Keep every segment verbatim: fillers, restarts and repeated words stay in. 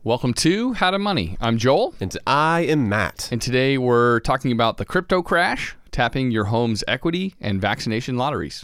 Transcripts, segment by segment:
Welcome to How to Money. I'm Joel. And I am Matt. And today we're talking about the crypto crash, tapping your home's equity, and vaccination lotteries.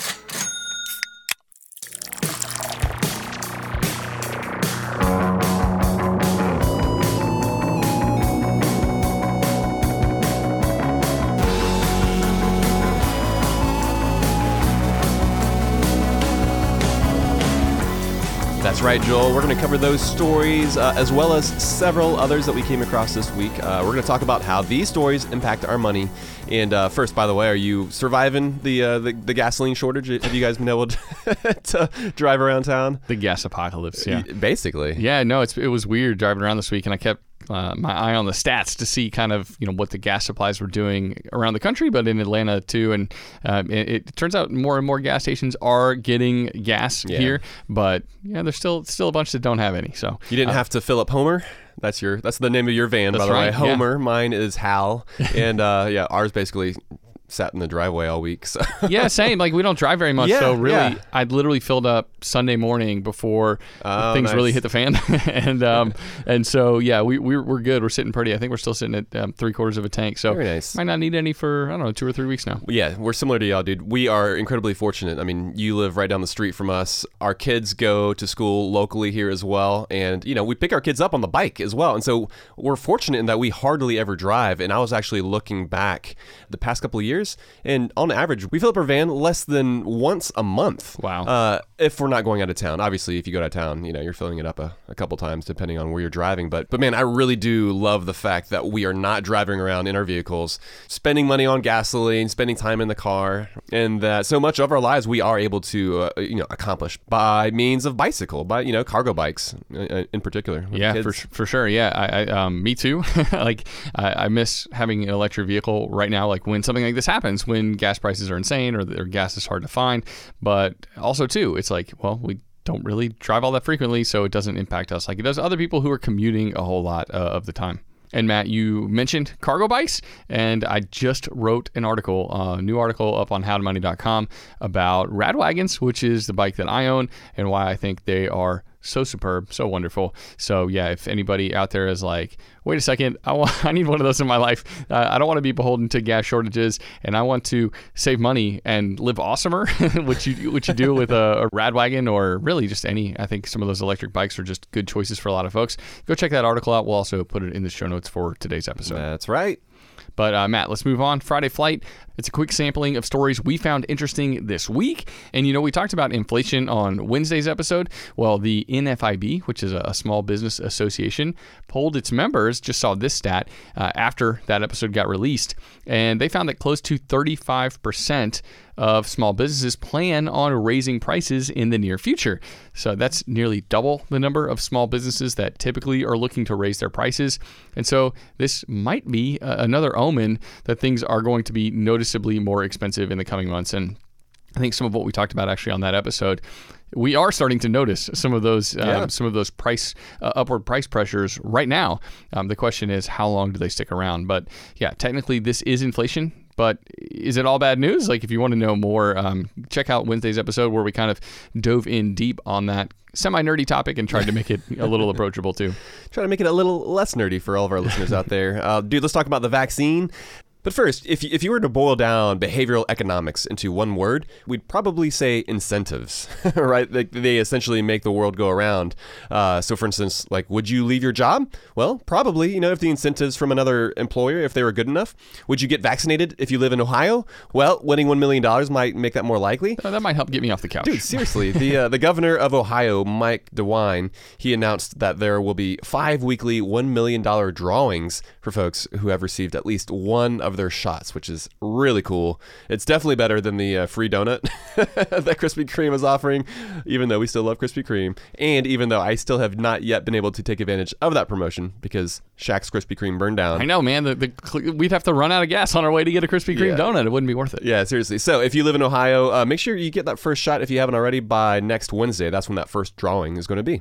That's right, Joel. We're going to cover those stories uh, as well as several others that we came across this week. Uh, we're going to talk about how these stories impact our money. And uh, first, by the way, are you surviving the, uh, the the gasoline shortage? Have you guys been able to, to drive around town? The gas apocalypse, yeah. Basically. Yeah, no, it's it was weird driving around this week, and I kept uh, my eye on the stats to see kind of, you know, what the gas supplies were doing around the country, but in Atlanta too. And um, it, it turns out more and more gas stations are getting gas Yeah. here, but yeah, there's still still a bunch that don't have any. So You didn't uh, have to fill up Homer? That's your. That's the name of your van, by That's the way. right, Homer. Yeah. Mine is Hal. And uh, yeah, ours basically sat in the driveway all week. So. Yeah, same. Like, we don't drive very much, Yeah, so really, yeah. I'd literally filled up Sunday morning before Oh, things nice. really hit the fan, and um, and so yeah, we we're, we're good. We're sitting pretty. I think we're still sitting at um, three quarters of a tank. So Very nice. might not need any for I don't know two or three weeks now. Yeah, we're similar to y'all, dude. We are incredibly fortunate. I mean, you live right down the street from us. Our kids go to school locally here as well. And, you know, we pick our kids up on the bike as well. And so we're fortunate in that we hardly ever drive. And I was actually looking back the past couple of years, and on average, we fill up our van less than once a month. Wow. Uh, if we're not going out of town. Obviously, if you go out of town, you know, you're filling it up a, a couple times depending on where you're driving. But, but man, I really do love the fact that we are not driving around in our vehicles, spending money on gasoline, spending time in the car, and that so much of our lives we are able to, uh, you know, accomplish by means of bicycle, by, you know, cargo bikes uh, in particular. with Yeah, kids. for for sure. Yeah, I, I um, me too. Like, I, I miss having an electric vehicle right now. Like, when something like this happens, when gas prices are insane or, or gas is hard to find. But also too, it's like, well, we don't really drive all that frequently, so it doesn't impact us like it does other people who are commuting a whole lot uh, of the time. And Matt, you mentioned cargo bikes, and I just wrote an article, a uh, new article up on how to money dot com about Radwagons, which is the bike that I own, and why I think they are so superb, so wonderful. So yeah, if anybody out there is like, wait a second, I want, I need one of those in my life. Uh, I don't want to be beholden to gas shortages, and I want to save money and live awesomer, which you which you do with a, a Radwagon, or really just any. I think some of those electric bikes are just good choices for a lot of folks. Go check that article out. We'll also put it in the show notes for today's episode. That's right. But uh, Matt, let's move on. Friday Flight. It's a quick sampling of stories we found interesting this week. And, you know, we talked about inflation on Wednesday's episode. Well, the N F I B, which is a, a small business association, polled its members, just saw this stat uh, after that episode got released. And they found that close to thirty-five percent of small businesses plan on raising prices in the near future. So that's nearly double the number of small businesses that typically are looking to raise their prices. And so this might be uh, another omen that things are going to be noticeably more expensive in the coming months. And I think some of what we talked about actually on that episode, we are starting to notice some of those um, Yeah. some of those price uh, upward price pressures right now. Um, the question is, how long do they stick around? But yeah, technically this is inflation. But is it all bad news? Like, if you want to know more, um, check out Wednesday's episode where we kind of dove in deep on that semi-nerdy topic and tried to make it a little approachable too. Try to make it a little less nerdy for all of our listeners out there. Uh, dude, let's talk about the vaccine. But first, if you, if you were to boil down behavioral economics into one word, we'd probably say incentives, right? They, they essentially make the world go around. Uh, so for instance, like, would you leave your job? Well, probably, you know, if the incentives from another employer, if they were good enough. Would you get vaccinated if you live in Ohio? Well, winning one million dollars might make that more likely. Uh, that might help get me off the couch. Dude, seriously, the uh, the governor of Ohio, Mike DeWine, he announced that there will be five weekly one million dollars drawings for folks who have received at least one of their shots, which is really cool. It's definitely better than the uh, free donut that Krispy Kreme is offering, even though we still love Krispy Kreme, and even though I still have not yet been able to take advantage of that promotion because Shaq's Krispy Kreme burned down. I know, man. The, the, we'd have to run out of gas on our way to get a Krispy Kreme Yeah. donut. It wouldn't be worth it. Yeah, seriously. So if you live in Ohio, uh, make sure you get that first shot if you haven't already by next Wednesday. That's when that first drawing is going to be.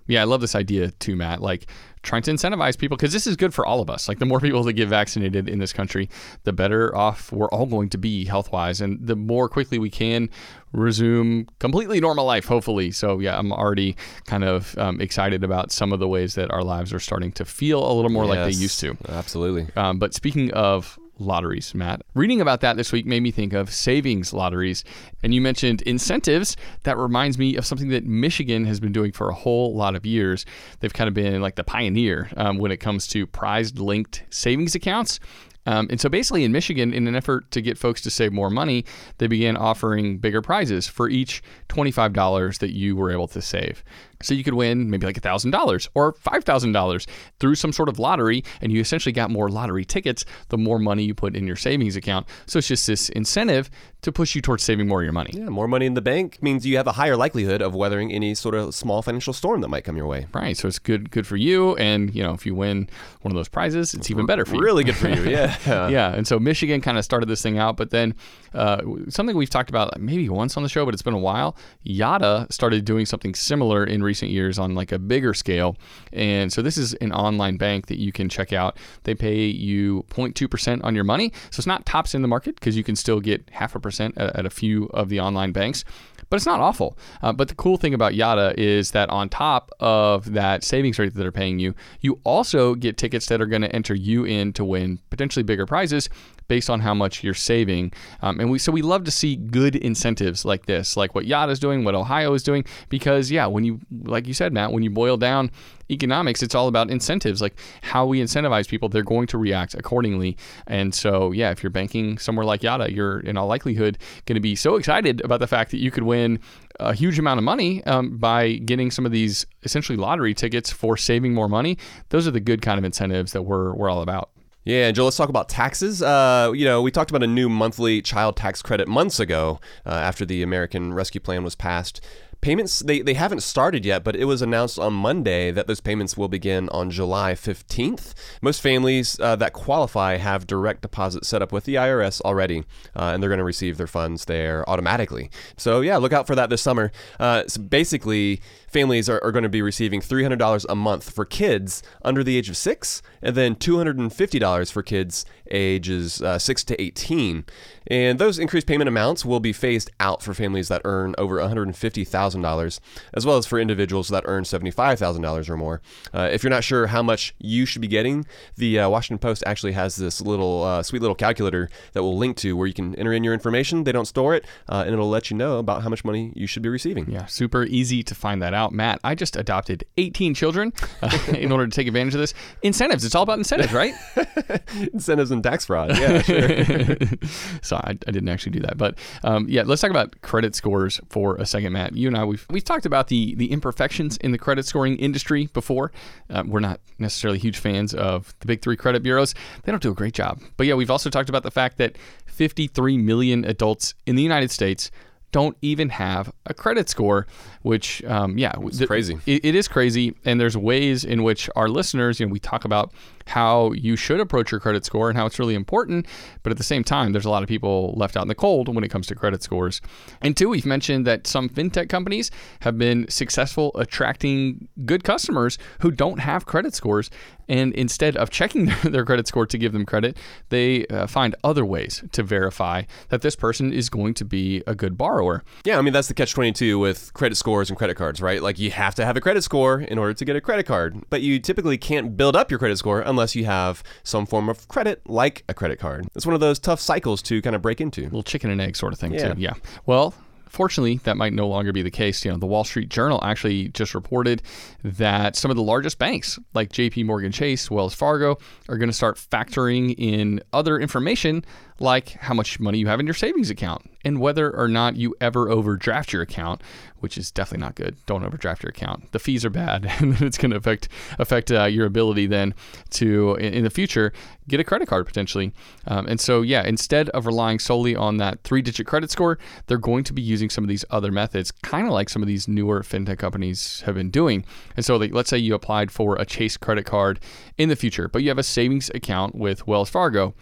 Yeah, I love this idea too, Matt. Like trying to incentivize people, because this is good for all of us. Like the more people that get vaccinated in this country, the better off we're all going to be health-wise, and the more quickly we can resume completely normal life, hopefully. So yeah, I'm already kind of um, excited about some of the ways that our lives are starting to feel a little more yes, like they used to. Absolutely. Um, but speaking of lotteries, Matt, reading about that this week made me think of savings lotteries. And you mentioned incentives. That reminds me of something that Michigan has been doing for a whole lot of years. They've kind of been like the pioneer um, when it comes to prize-linked savings accounts. Um, and so basically in Michigan, in an effort to get folks to save more money, they began offering bigger prizes for each twenty-five dollars that you were able to save. So you could win maybe like one thousand dollars or five thousand dollars through some sort of lottery, and you essentially got more lottery tickets the more money you put in your savings account. So it's just this incentive to push you towards saving more of your money. Yeah, more money in the bank means you have a higher likelihood of weathering any sort of small financial storm that might come your way. Right, so it's good good for you, and you know, if you win one of those prizes, it's even better for you. Really good for you, yeah. Yeah, and so Michigan kind of started this thing out, but then uh, something we've talked about maybe once on the show, but it's been a while, Yotta started doing something similar in recent years on like a bigger scale. And so this is an online bank that you can check out. They pay you zero point two percent on your money. So it's not tops in the market, because you can still get half a percent at, at a few of the online banks. But it's not awful. Uh, but the cool thing about Yotta is that on top of that savings rate that they're paying you, you also get tickets that are going to enter you in to win potentially bigger prizes based on how much you're saving. Um, and we so we love to see good incentives like this, like what Yotta is doing, what Ohio is doing, because yeah, when you, like you said, Matt, when you boil down economics, it's all about incentives, like how we incentivize people, they're going to react accordingly. And so yeah, if you're banking somewhere like Yotta, you're in all likelihood going to be so excited about the fact that you could win a huge amount of money um, by getting some of these essentially lottery tickets for saving more money. Those are the good kind of incentives that we're we're all about. Yeah, and Joel, let's talk about taxes. Uh, you know, we talked about a new monthly child tax credit months ago uh, after the American Rescue Plan was passed. Payments, they, they haven't started yet, but it was announced on Monday that those payments will begin on July fifteenth. Most families uh, that qualify have direct deposit set up with the I R S already, uh, and they're going to receive their funds there automatically. So yeah, look out for that this summer. Uh, so basically, families are, are going to be receiving three hundred dollars a month for kids under the age of six, and then two hundred fifty dollars for kids ages uh, six to eighteen. And those increased payment amounts will be phased out for families that earn over one hundred fifty thousand dollars, as well as for individuals that earn seventy-five thousand dollars or more. Uh, if you're not sure how much you should be getting, the uh, Washington Post actually has this little uh, sweet little calculator that we'll link to where you can enter in your information. They don't store it, uh, and it'll let you know about how much money you should be receiving. Yeah, super easy to find that out. Matt, I just adopted eighteen children uh, in order to take advantage of this. Incentives. It's all about incentives, right? Incentives and tax fraud. Yeah, sure. So I, I didn't actually do that. But um, yeah, let's talk about credit scores for a second, Matt. You and I, we've, we've talked about the, the imperfections in the credit scoring industry before. Uh, we're not necessarily huge fans of the big three credit bureaus. They don't do a great job. But yeah, we've also talked about the fact that fifty-three million adults in the United States don't even have a credit score, which, um, yeah. It's th- crazy. It, it is crazy. And there's ways in which our listeners, you know, we talk about how you should approach your credit score and how it's really important. But at the same time, there's a lot of people left out in the cold when it comes to credit scores. And two, we've mentioned that some fintech companies have been successful attracting good customers who don't have credit scores. And instead of checking their credit score to give them credit, they uh, find other ways to verify that this person is going to be a good borrower. Yeah, I mean, that's the catch twenty-two with credit scores and credit cards, right? Like, you have to have a credit score in order to get a credit card. But you typically can't build up your credit score unless you have some form of credit, like a credit card. It's one of those tough cycles to kind of break into. A little chicken and egg sort of thing, yeah. too. Yeah. Well, fortunately, that might no longer be the case. You know, the Wall Street Journal actually just reported that some of the largest banks, like J P Morgan Chase, Wells Fargo, are going to start factoring in other information, like how much money you have in your savings account and whether or not you ever overdraft your account, which is definitely not good. Don't overdraft your account. The fees are bad, and it's going to affect affect uh, your ability then to, in, in the future, get a credit card potentially. Um, and so, yeah, instead of relying solely on that three-digit credit score, they're going to be using some of these other methods, kind of like some of these newer fintech companies have been doing. And so, like, let's say you applied for a Chase credit card in the future, but you have a savings account with Wells Fargo.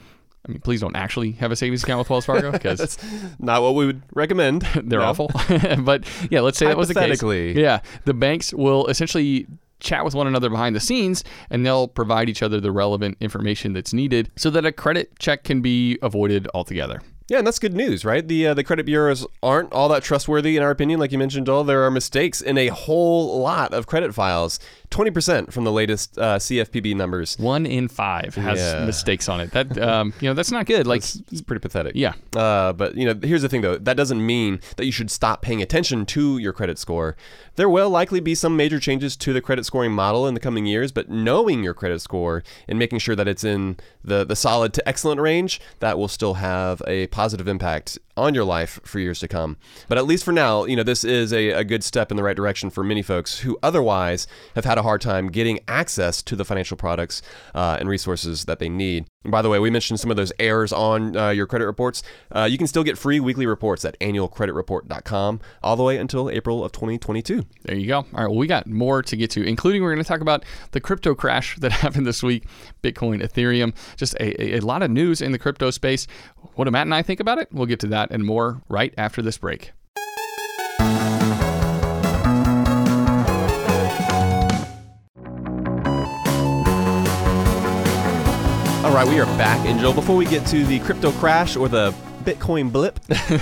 I mean, please don't actually have a savings account with Wells Fargo because That's not what we would recommend. they're No. awful. But yeah, let's say that was the case. Hypothetically. Yeah, the banks will essentially chat with one another behind the scenes, and they'll provide each other the relevant information that's needed so that a credit check can be avoided altogether. Yeah, and that's good news, right? The uh, the credit bureaus aren't all that trustworthy, in our opinion. Like you mentioned, Joel, there are mistakes in a whole lot of credit files. twenty percent from the latest uh, C F P B numbers. One in five has Yeah. mistakes on it. That um, you know, that's not good. Like, It's, it's pretty pathetic. yeah, Uh, but you know, here's the thing though. That doesn't mean that you should stop paying attention to your credit score. There will likely be some major changes to the credit scoring model in the coming years, but knowing your credit score and making sure that it's in the, the solid to excellent range, that will still have a positive impact on your life for years to come. But at least for now, you know, this is a, a good step in the right direction for many folks who otherwise have had a hard time getting access to the financial products uh, and resources that they need. And by the way, we mentioned some of those errors on uh, your credit reports. Uh, you can still get free weekly reports at annual credit report dot com all the way until April of twenty twenty-two. there you go. All right, well, we got more to get to, including we're going to talk about the crypto crash that happened this week, Bitcoin, Ethereum, just a, a, a lot of news in the crypto space. What do Matt and I think about it? We'll get to that and more right after this break. All right, we are back. And Joel, before we get to the crypto crash or the Bitcoin blip,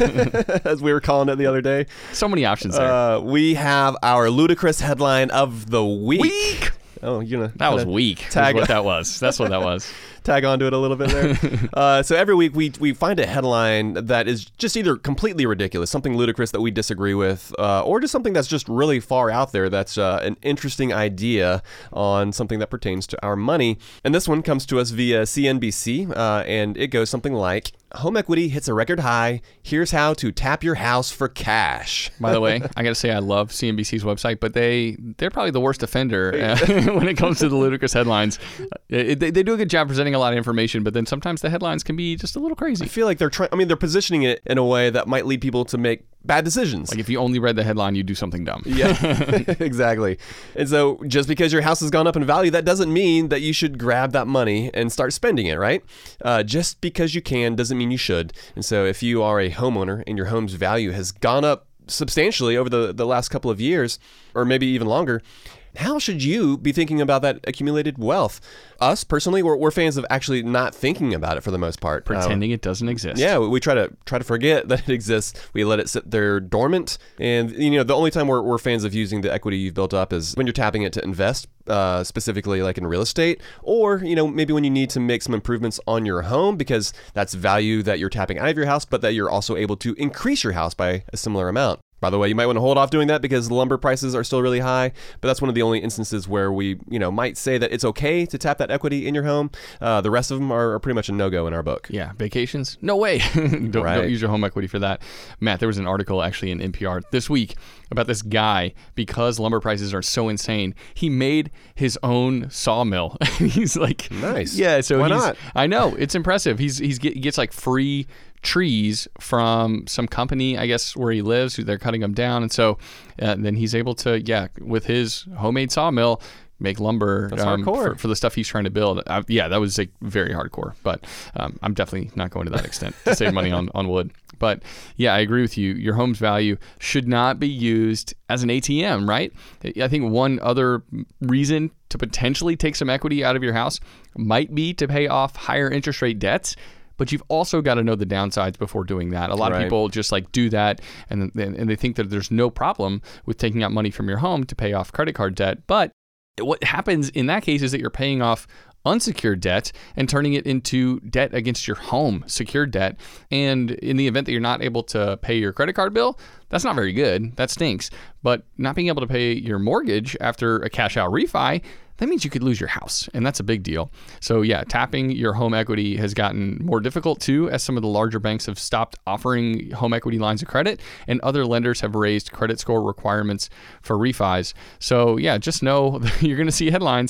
as we were calling it the other day, So many options there. uh, we have our ludicrous headline of the week. Week. Oh, you know That was weak. tag- Tag what that was. That's what that was. tag onto it a little bit there. uh, so every week we we find a headline that is just either completely ridiculous, something ludicrous that we disagree with, uh, or just something that's just really far out there that's uh, an interesting idea on something that pertains to our money. And this one comes to us via C N B C, uh, and it goes something like, home equity hits a record high. Here's how to tap your house for cash. By the way, I got to say I love C N B C's website, but they, they're probably the worst offender uh, when it comes to the ludicrous headlines. It, they, they do a good job presenting a lot of information, but then sometimes the headlines can be just a little I crazy. feel like they're trying, I mean, they're positioning it in a way that might lead people to make bad decisions. Like if you only read the headline, you do something dumb. Yeah, exactly. And so just because your house has gone up in value, that doesn't mean that you should grab that money and start spending it, right? Uh, just because you can doesn't mean you should. And so if you are a homeowner and your home's value has gone up substantially over the, the last couple of years, or maybe even longer, how should you be thinking about that accumulated wealth? Us, personally, we're, we're fans of actually not thinking about it for the most part. Pretending it doesn't exist. Yeah, we try to try to forget that it exists. We let it sit there dormant, and you know the only time we're, we're fans of using the equity you've built up is when you're tapping it to invest, uh, specifically like in real estate, or you know maybe when you need to make some improvements on your home because that's value that you're tapping out of your house, but that you're also able to increase your house by a similar amount. By the way, you might want to hold off doing that because lumber prices are still really high, but that's one of the only instances where we, you know, might say that it's okay to tap that equity in your home. Uh, the rest of them are, are pretty much a no-go in our book. Yeah, vacations? No way. don't, Right. don't use your home equity for that. Matt, there was an article actually in N P R this week about this guy, because lumber prices are so insane, he made his own sawmill. He's like, Nice. Yeah, so Why he's, not? I know, it's impressive. He's he's get, he gets like free trees from some company, I guess, where he lives. They're cutting them down, and so uh, then he's able to, yeah, with his homemade sawmill, make lumber That's um, hardcore. for, for the stuff he's trying to build. Uh, yeah, that was like very hardcore, but um, I'm definitely not going to that extent to save money on, on wood. But yeah, I agree with you. Your home's value should not be used as an A T M, right? I think one other reason to potentially take some equity out of your house might be to pay off higher interest rate debts. But you've also got to know the downsides before doing that. A lot Right. of people just like do that, and and they think that there's no problem with taking out money from your home to pay off credit card debt. But what happens in that case is that you're paying off unsecured debt and turning it into debt against your home, secured debt. And in the event that you're not able to pay your credit card bill, that's not very good. That stinks. But not being able to pay your mortgage after a cash out refi, that means you could lose your house, and that's a big deal. So yeah, tapping your home equity has gotten more difficult too, as some of the larger banks have stopped offering home equity lines of credit, and other lenders have raised credit score requirements for refis. So yeah, just know that you're going to see headlines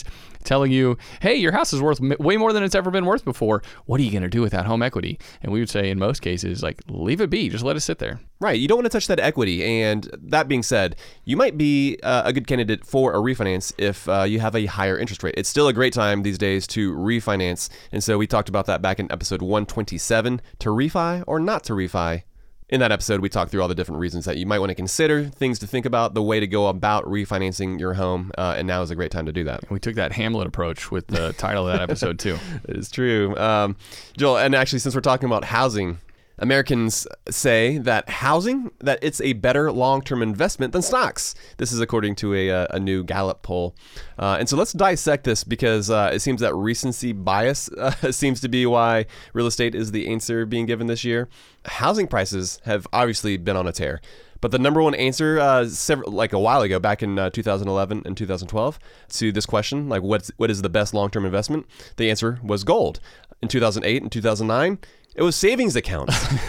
telling you, hey, your house is worth m- way more than it's ever been worth before. What are you going to do with that home equity? And we would say in most cases, like, leave it be. Just let it sit there. Right. You don't want to touch that equity. And that being said, you might be uh, a good candidate for a refinance if uh, you have a higher interest rate. It's still a great time these days to refinance. And so we talked about that back in episode one twenty-seven, to refi or not to refi. In that episode, we talked through all the different reasons that you might want to consider, things to think about, the way to go about refinancing your home, uh, and now is a great time to do that. And we took that Hamlet approach with the title of that episode, too. It's true. Um, Joel, and actually, since we're talking about housing, Americans say that housing, that it's a better long-term investment than stocks. This is according to a, a new Gallup poll. Uh, and so let's dissect this because uh, it seems that recency bias uh, seems to be why real estate is the answer being given this year. Housing prices have obviously been on a tear. But the number one answer, uh, several, like a while ago, back in uh, two thousand eleven and two thousand twelve, to this question, like what's, what is the best long-term investment? The answer was gold. In two thousand eight and two thousand nine, it was savings accounts.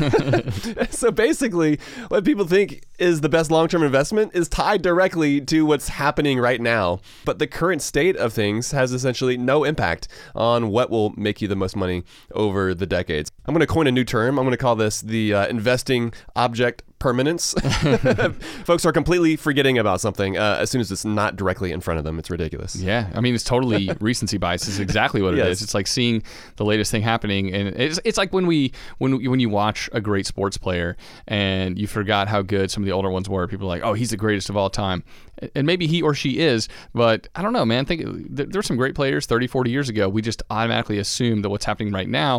So basically, what people think is the best long-term investment is tied directly to what's happening right now. But the current state of things has essentially no impact on what will make you the most money over the decades. I'm going to coin a new term. I'm going to call this the uh, investing object permanence. Folks are completely forgetting about something uh, as soon as it's not directly in front of them. It's ridiculous. Yeah. I mean, it's totally recency bias. It's exactly what it Yes. is. It's like seeing the latest thing happening. And it's, it's like when we when when you watch a great sports player and you forgot how good some of the older ones were. People are like, oh, he's the greatest of all time. And maybe he or she is, but I don't know, man. Think there, there were some great players thirty, forty years ago. We just automatically assume that what's happening right now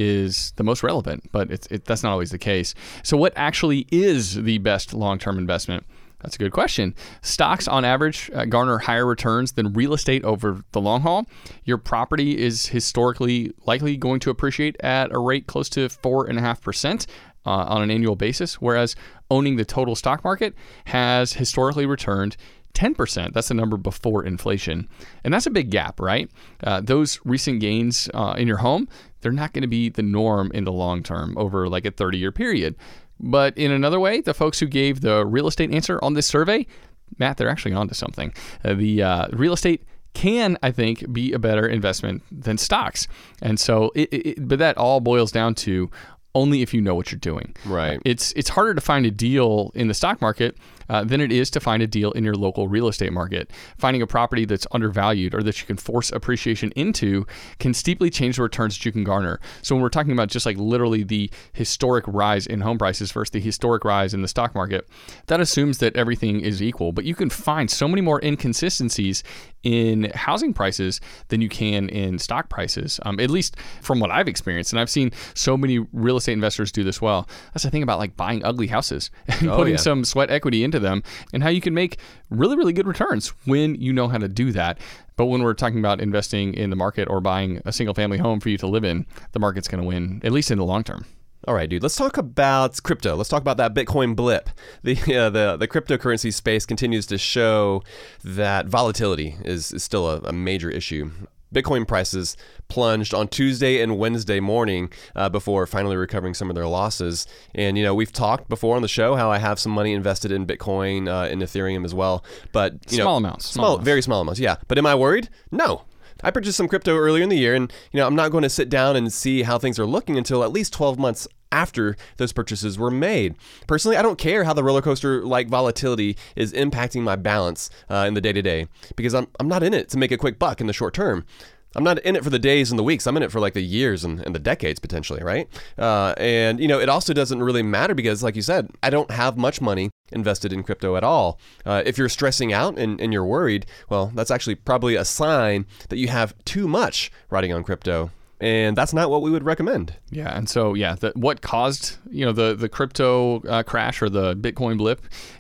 is the most relevant, but it's, it, that's not always the case. So what actually is the best long-term investment? That's a good question. Stocks, on average, uh, garner higher returns than real estate over the long haul. Your property is historically likely going to appreciate at a rate close to four point five percent uh, on an annual basis, whereas owning the total stock market has historically returned ten percent. That's the number before inflation. And that's a big gap, right? Uh, those recent gains uh, in your home, they're not going to be the norm in the long term over like a thirty-year period. But in another way, the folks who gave the real estate answer on this survey, Matt, they're actually onto something. Uh, the uh, real estate can, I think, be a better investment than stocks. And so, it, it, but that all boils down to only if you know what you're doing. Right. It's it's harder to find a deal in the stock market uh, than it is to find a deal in your local real estate market. Finding a property that's undervalued or that you can force appreciation into can steeply change the returns that you can garner. So when we're talking about just like literally the historic rise in home prices versus the historic rise in the stock market, that assumes that everything is equal. But you can find so many more inconsistencies in housing prices than you can in stock prices, um, at least from what I've experienced. And I've seen so many real estate investors do this well. That's the thing about like buying ugly houses and Oh, putting yeah. some sweat equity into them, and how you can make really, really good returns when you know how to do that. But when we're talking about investing in the market or buying a single family home for you to live in, the market's going to win, at least in the long term. All right, dude. Let's talk about crypto. Let's talk about that Bitcoin blip. The uh, the the cryptocurrency space continues to show that volatility is, is still a, a major issue. Bitcoin prices plunged on Tuesday and Wednesday morning uh, before finally recovering some of their losses. And, you know, we've talked before on the show how I have some money invested in Bitcoin and uh, in Ethereum as well. But, you Small know, amounts. Small, Small amounts. very small amounts, yeah. But am I worried? No. I purchased some crypto earlier in the year, and, you know, I'm not going to sit down and see how things are looking until at least twelve months after those purchases were made. Personally, I don't care how the roller coaster like volatility is impacting my balance uh, in the day-to-day, because I'm, I'm not in it to make a quick buck in the short term. I'm not in it for the days and the weeks. I'm in it for like the years and, and the decades potentially, right? Uh, and, you know, it also doesn't really matter because, like you said, I don't have much money invested in crypto at all. Uh, if you're stressing out and, and you're worried, well, that's actually probably a sign that you have too much riding on crypto. And that's not what we would recommend. Yeah, and so yeah, the, what caused you know the the crypto uh, crash or the Bitcoin blip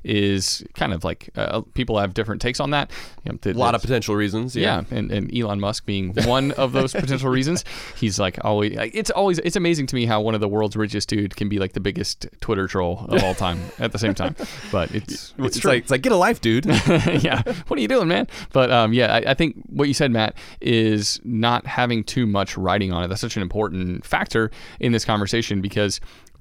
is kind of like uh, people have different takes on that. You know, A lot of potential reasons. Yeah, yeah and, and Elon Musk being one of those potential reasons. He's like always. Like, it's always it's amazing to me how one of the world's richest dude can be like the biggest Twitter troll of all time at the same time. But it's it's, It's true. like it's like get a life, dude. Yeah, what are you doing, man? But um, yeah, I, I think what you said, Matt, is not having too much writing on it. That's such an important factor in this conversation because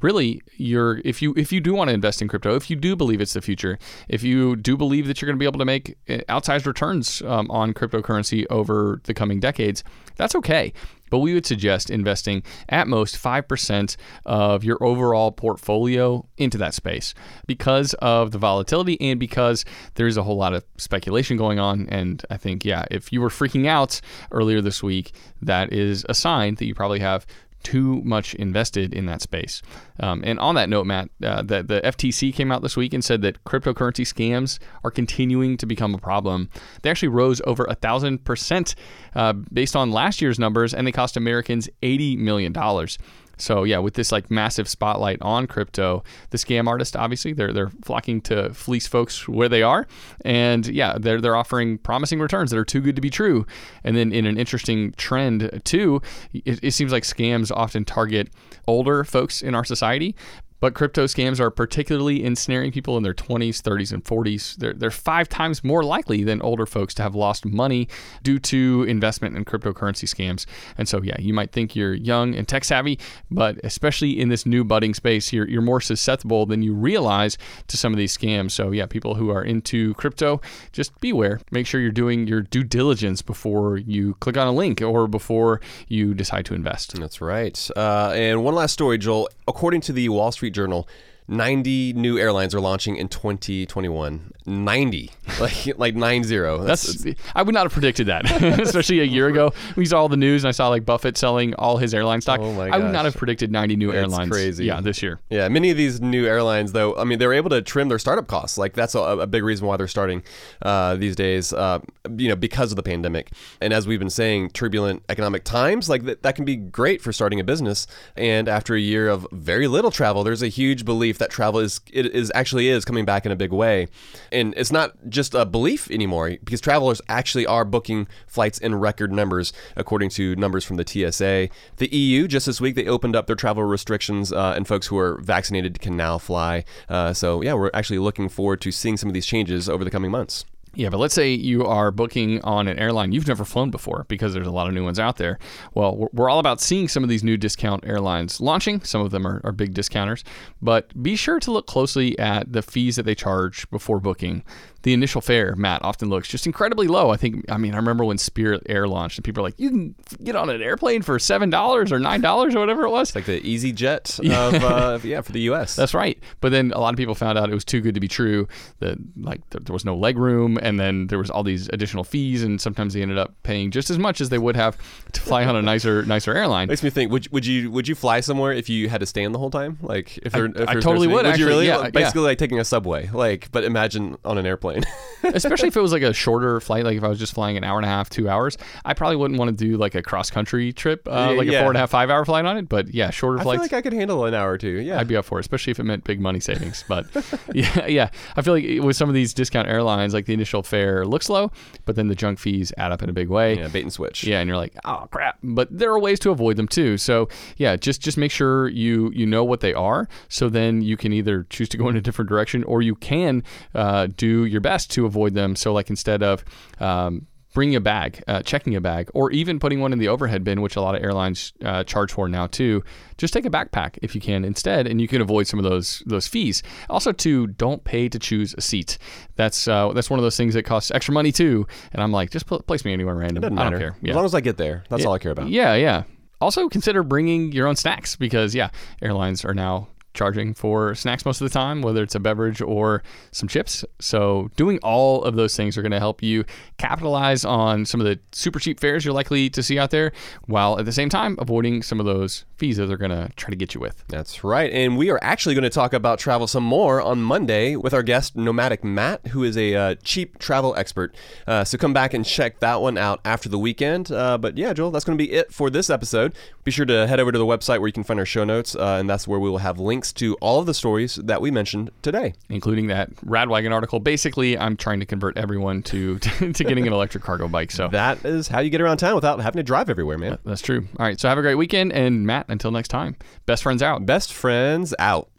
really, you're if you if you do want to invest in crypto, if you do believe it's the future, if you do believe that you're going to be able to make outsized returns um, on cryptocurrency over the coming decades, that's okay. But we would suggest investing at most five percent of your overall portfolio into that space because of the volatility and because there's a whole lot of speculation going on. And I think, yeah, if you were freaking out earlier this week, that is a sign that you probably have too much invested in that space. Um, and on that note, Matt, uh, the, the F T C came out this week and said that cryptocurrency scams are continuing to become a problem. They actually rose over a thousand percent uh, based on last year's numbers, and they cost Americans eighty million dollars. So yeah, with this like massive spotlight on crypto, the scam artists, obviously they're they're flocking to fleece folks where they are, and yeah, they're they're offering promising returns that are too good to be true. And then in an interesting trend too, it, it seems like scams often target older folks in our society. But crypto scams are particularly ensnaring people in their twenties, thirties, and forties. They're, they're five times more likely than older folks to have lost money due to investment in cryptocurrency scams. And so, yeah, you might think you're young and tech savvy, but especially in this new budding space, you're, you're more susceptible than you realize to some of these scams. So, yeah, people who are into crypto, just beware. Make sure you're doing your due diligence before you click on a link or before you decide to invest. That's right. Uh, and one last story, Joel. According to the Wall Street Journal, ninety new airlines are launching in twenty twenty-one. ninety, like like nine zero. That's, That's I would not have predicted that, especially a year ago. We saw all the news and I saw like Buffett selling all his airline stock. Oh my I would gosh. not have predicted ninety new That's airlines. Crazy. Yeah, this year. Yeah, many of these new airlines, though, I mean, they're able to trim their startup costs. Like that's a, a big reason why they're starting uh, these days. Uh, you know, because of the pandemic. And as we've been saying, turbulent economic times, like that, that can be great for starting a business. And after a year of very little travel, there's a huge belief that travel is it is actually is coming back in a big way. And it's not just a belief anymore because travelers actually are booking flights in record numbers, according to numbers from the T S A. The E U, just this week, they opened up their travel restrictions uh, and folks who are vaccinated can now fly. Uh, so yeah, we're actually looking forward to seeing some of these changes over the coming months. Yeah, but let's say you are booking on an airline you've never flown before because there's a lot of new ones out there. Well, we're all about seeing some of these new discount airlines launching. Some of them are, are big discounters, but be sure to look closely at the fees that they charge before booking. The initial fare, Matt, often looks just incredibly low. I think, I mean, I remember when Spirit Air launched and people are like, you can get on an airplane for seven dollars or nine dollars or whatever it was. It's like the EasyJet of, uh, yeah, for the U S. That's right. But then a lot of people found out it was too good to be true, that like there, there was no leg room, and then there was all these additional fees, and sometimes they ended up paying just as much as they would have to fly on a nicer nicer airline. Makes me think, would, would you would you fly somewhere if you had to stand the whole time? Like if there, I, if I there's totally no would, would actually. you really? Yeah, Like, basically yeah. like taking a subway, like, but imagine on an airplane. Especially if it was like a shorter flight, like if I was just flying an hour and a half, two hours, I probably wouldn't want to do like a cross country trip, uh, like yeah. a four and a half, five hour flight on it. But yeah, shorter I flights. feel like I could handle an hour or two. Yeah, I'd be up for it, especially if it meant big money savings. But yeah, yeah, I feel like with some of these discount airlines, like the initial fare looks low, but then the junk fees add up in a big way. Yeah, bait and switch. Yeah, and you're like, oh crap. But there are ways to avoid them too. So yeah, just just make sure you you know what they are. So then you can either choose to go in a different direction, or you can uh, do your best to avoid them. So like instead of um, bringing a bag, uh, checking a bag, or even putting one in the overhead bin, which a lot of airlines uh, charge for now too, just take a backpack if you can instead, and you can avoid some of those those fees. Also, too, don't pay to choose a seat. That's uh, that's one of those things that costs extra money too. And I'm like, just pl- place me anywhere random. It doesn't I matter. don't care. Yeah. As long as I get there, that's yeah. all I care about. Yeah, yeah. Also, consider bringing your own snacks because yeah, airlines are now charging for snacks most of the time, whether it's a beverage or some chips. So doing all of those things are going to help you capitalize on some of the super cheap fares you're likely to see out there, while at the same time avoiding some of those fees that they're going to try to get you with. That's right. And we are actually going to talk about travel some more on Monday with our guest, Nomadic Matt, who is a uh, cheap travel expert. Uh, so come back and check that one out after the weekend. Uh, but yeah, Joel, that's going to be it for this episode. Be sure to head over to the website where you can find our show notes, uh, and that's where we will have links to all of the stories that we mentioned today, including that Radwagon article. Basically, I'm trying to convert everyone to to getting an electric cargo bike. So that is how you get around town without having to drive everywhere, man. That's true. All right, so have a great weekend, and Matt, until next time, best friends out. Best friends out.